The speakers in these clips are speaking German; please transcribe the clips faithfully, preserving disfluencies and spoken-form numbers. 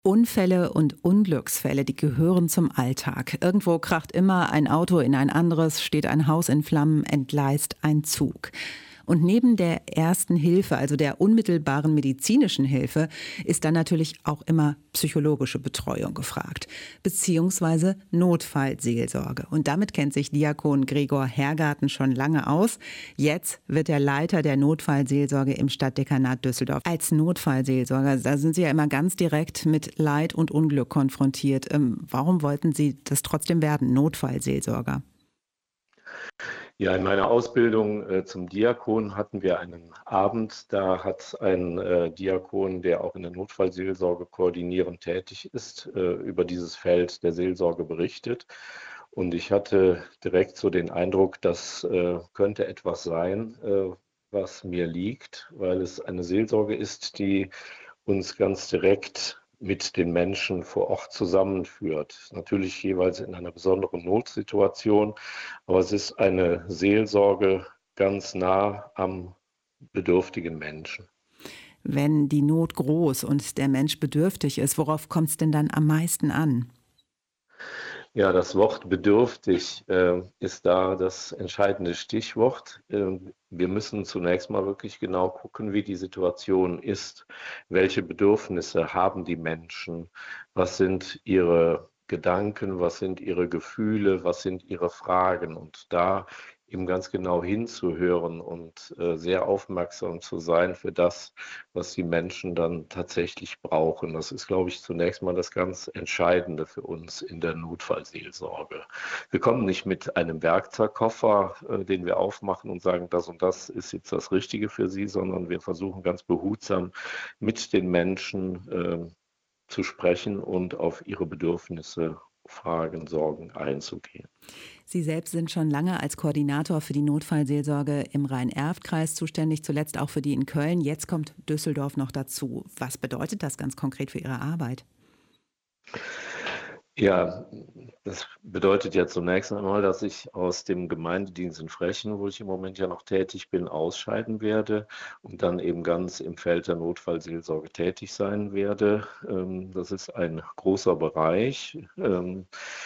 Unfälle und Unglücksfälle, die gehören zum Alltag. Irgendwo kracht immer ein Auto in ein anderes, steht ein Haus in Flammen, entgleist ein Zug. Und neben der ersten Hilfe, also der unmittelbaren medizinischen Hilfe, ist dann natürlich auch immer psychologische Betreuung gefragt, beziehungsweise Notfallseelsorge. Und damit kennt sich Diakon Gregor Hergarten schon lange aus. Jetzt wird er Leiter der Notfallseelsorge im Stadtdekanat Düsseldorf. Als Notfallseelsorger, da sind Sie ja immer ganz direkt mit Leid und Unglück konfrontiert. Ähm, warum wollten Sie das trotzdem werden, Notfallseelsorger? Ja, in meiner Ausbildung äh, zum Diakon hatten wir einen Abend, da hat ein äh, Diakon, der auch in der Notfallseelsorge koordinierend tätig ist, äh, über dieses Feld der Seelsorge berichtet. Und ich hatte direkt so den Eindruck, das äh, könnte etwas sein, äh, was mir liegt, weil es eine Seelsorge ist, die uns ganz direkt mit den Menschen vor Ort zusammenführt. Natürlich jeweils in einer besonderen Notsituation, aber es ist eine Seelsorge ganz nah am bedürftigen Menschen. Wenn die Not groß und der Mensch bedürftig ist, worauf kommt es denn dann am meisten an? Ja, das Wort bedürftig äh, ist da das entscheidende Stichwort. Ähm, wir müssen zunächst mal wirklich genau gucken, wie die Situation ist. Welche Bedürfnisse haben die Menschen? Was sind ihre Gedanken? Was sind ihre Gefühle? Was sind ihre Fragen? Und da eben ganz genau hinzuhören und äh, sehr aufmerksam zu sein für das, was die Menschen dann tatsächlich brauchen. Das ist, glaube ich, zunächst mal das ganz Entscheidende für uns in der Notfallseelsorge. Wir kommen nicht mit einem Werkzeugkoffer, äh, den wir aufmachen und sagen, das und das ist jetzt das Richtige für Sie, sondern wir versuchen ganz behutsam mit den Menschen äh, zu sprechen und auf ihre Bedürfnisse, Fragen, Sorgen einzugehen. Sie selbst sind schon lange als Koordinator für die Notfallseelsorge im Rhein-Erft-Kreis zuständig, zuletzt auch für die in Köln. Jetzt kommt Düsseldorf noch dazu. Was bedeutet das ganz konkret für Ihre Arbeit? Ja, das bedeutet ja zunächst einmal, dass ich aus dem Gemeindedienst in Frechen, wo ich im Moment ja noch tätig bin, ausscheiden werde und dann eben ganz im Feld der Notfallseelsorge tätig sein werde. Ähm, Das ist ein großer Bereich. Ähm,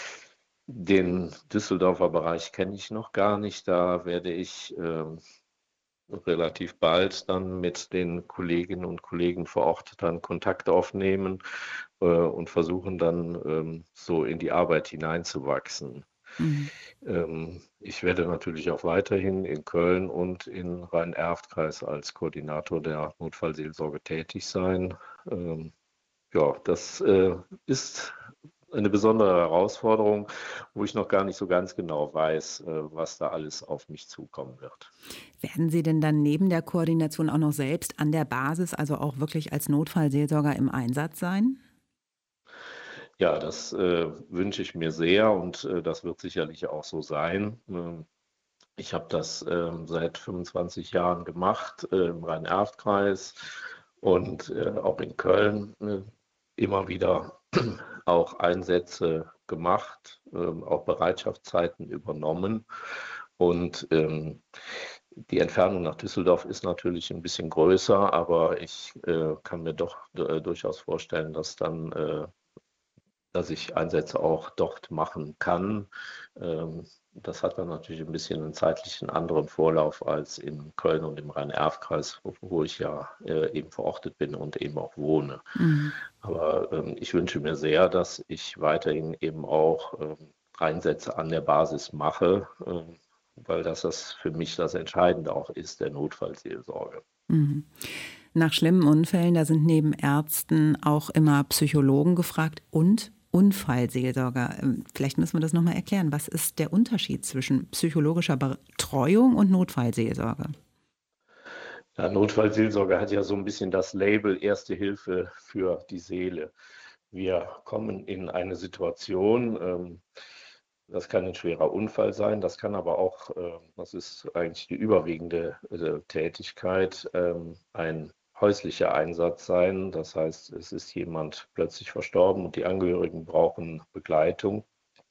Den Düsseldorfer Bereich kenne ich noch gar nicht. Da werde ich ähm, relativ bald dann mit den Kolleginnen und Kollegen vor Ort dann Kontakt aufnehmen äh, und versuchen dann ähm, so in die Arbeit hineinzuwachsen. Mhm. Ähm, ich werde natürlich auch weiterhin in Köln und in Rhein-Erft-Kreis als Koordinator der Notfallseelsorge tätig sein. Ähm, ja, das äh, ist eine besondere Herausforderung, wo ich noch gar nicht so ganz genau weiß, äh, was da alles auf mich zukommen wird. Werden Sie denn dann neben der Koordination auch noch selbst an der Basis, also auch wirklich als Notfallseelsorger im Einsatz sein? Ja, das äh, wünsche ich mir sehr und äh, das wird sicherlich auch so sein. Ähm, ich habe das ähm, seit fünfundzwanzig Jahren gemacht, äh, im Rhein-Erft-Kreis und äh, auch in Köln äh, immer wieder auch Einsätze gemacht, ähm, auch Bereitschaftszeiten übernommen. Und ähm, die Entfernung nach Düsseldorf ist natürlich ein bisschen größer, aber ich äh, kann mir doch äh, durchaus vorstellen, dass dann äh, dass ich Einsätze auch dort machen kann. Ähm, das hat dann natürlich ein bisschen einen zeitlichen anderen Vorlauf als in Köln und im Rhein-Erft-Kreis, wo, wo ich ja äh, eben verortet bin und eben auch wohne. Mhm. Aber ähm, ich wünsche mir sehr, dass ich weiterhin eben auch ähm, Einsätze an der Basis mache, ähm, weil das, das für mich das Entscheidende auch ist, der Notfallseelsorge. Mhm. Nach schlimmen Unfällen, da sind neben Ärzten auch immer Psychologen gefragt und Unfallseelsorger. Ähm, Vielleicht müssen wir das nochmal erklären. Was ist der Unterschied zwischen psychologischer Betreuung und Notfallseelsorge? Ja, Notfallseelsorge hat ja so ein bisschen das Label Erste Hilfe für die Seele. Wir kommen in eine Situation, ähm, das kann ein schwerer Unfall sein, das kann aber auch, äh, das ist eigentlich die überwiegende äh, Tätigkeit, ähm, ein häuslicher Einsatz sein. Das heißt, es ist jemand plötzlich verstorben und die Angehörigen brauchen Begleitung.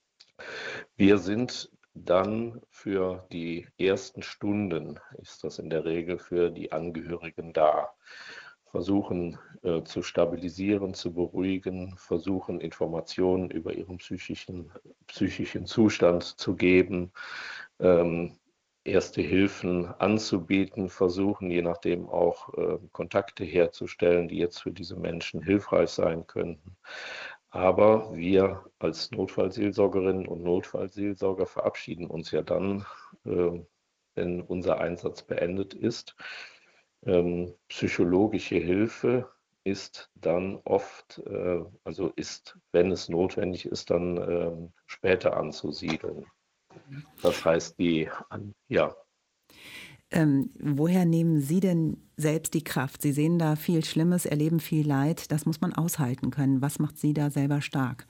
Wir sind dann für die ersten Stunden, ist das in der Regel für die Angehörigen da. versuchen äh, zu stabilisieren, zu beruhigen, versuchen Informationen über ihren psychischen, psychischen Zustand zu geben, ähm, erste Hilfen anzubieten, versuchen je nachdem auch äh, Kontakte herzustellen, die jetzt für diese Menschen hilfreich sein könnten. Aber wir als Notfallseelsorgerinnen und Notfallseelsorger verabschieden uns ja dann, äh, wenn unser Einsatz beendet ist. Ähm, psychologische Hilfe ist dann oft, äh, also ist, wenn es notwendig ist, dann ähm, später anzusiedeln. Das heißt, die, an, ja, Ähm, woher nehmen Sie denn selbst die Kraft? Sie sehen da viel Schlimmes, erleben viel Leid. Das muss man aushalten können. Was macht Sie da selber stark?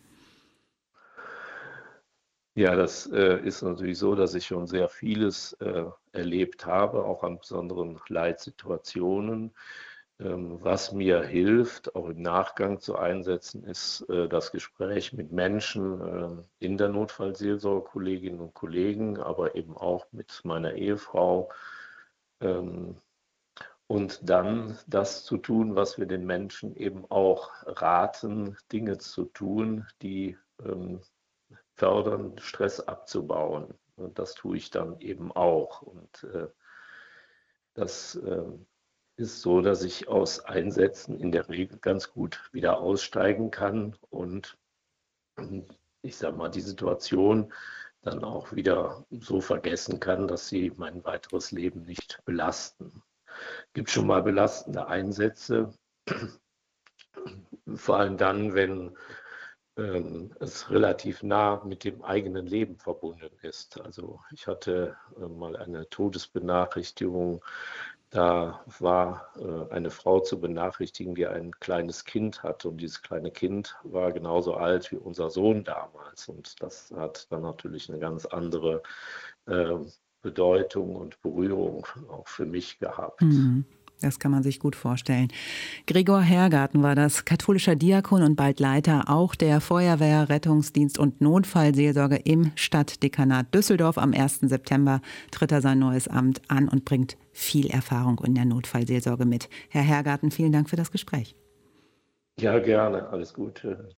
ja, das äh, ist natürlich so, dass ich schon sehr vieles äh, erlebt habe, auch an besonderen Leitsituationen. Ähm, was mir hilft, auch im Nachgang zu einsetzen, ist äh, das Gespräch mit Menschen äh, in der Notfallseelsorge, Kolleginnen und Kollegen, aber eben auch mit meiner Ehefrau. Ähm, und dann das zu tun, was wir den Menschen eben auch raten, Dinge zu tun, die ähm, fördern, Stress abzubauen. Und das tue ich dann eben auch. Und äh, das äh, ist so, dass ich aus Einsätzen in der Regel ganz gut wieder aussteigen kann und ich sage mal, die Situation dann auch wieder so vergessen kann, dass sie mein weiteres Leben nicht belasten. Es gibt schon mal belastende Einsätze, vor allem dann, wenn ähm, es relativ nah mit dem eigenen Leben verbunden ist. Also ich hatte äh, mal eine Todesbenachrichtigung. Da war äh, eine Frau zu benachrichtigen, die ein kleines Kind hatte. Und dieses kleine Kind war genauso alt wie unser Sohn damals. Und das hat dann natürlich eine ganz andere äh, Bedeutung und Berührung auch für mich gehabt. Mhm. Das kann man sich gut vorstellen. Gregor Hergarten war das, katholischer Diakon und bald Leiter auch der Feuerwehr, Rettungsdienst und Notfallseelsorge im Stadtdekanat Düsseldorf. Am ersten September tritt er sein neues Amt an und bringt viel Erfahrung in der Notfallseelsorge mit. Herr Hergarten, vielen Dank für das Gespräch. Ja, gerne. Alles Gute.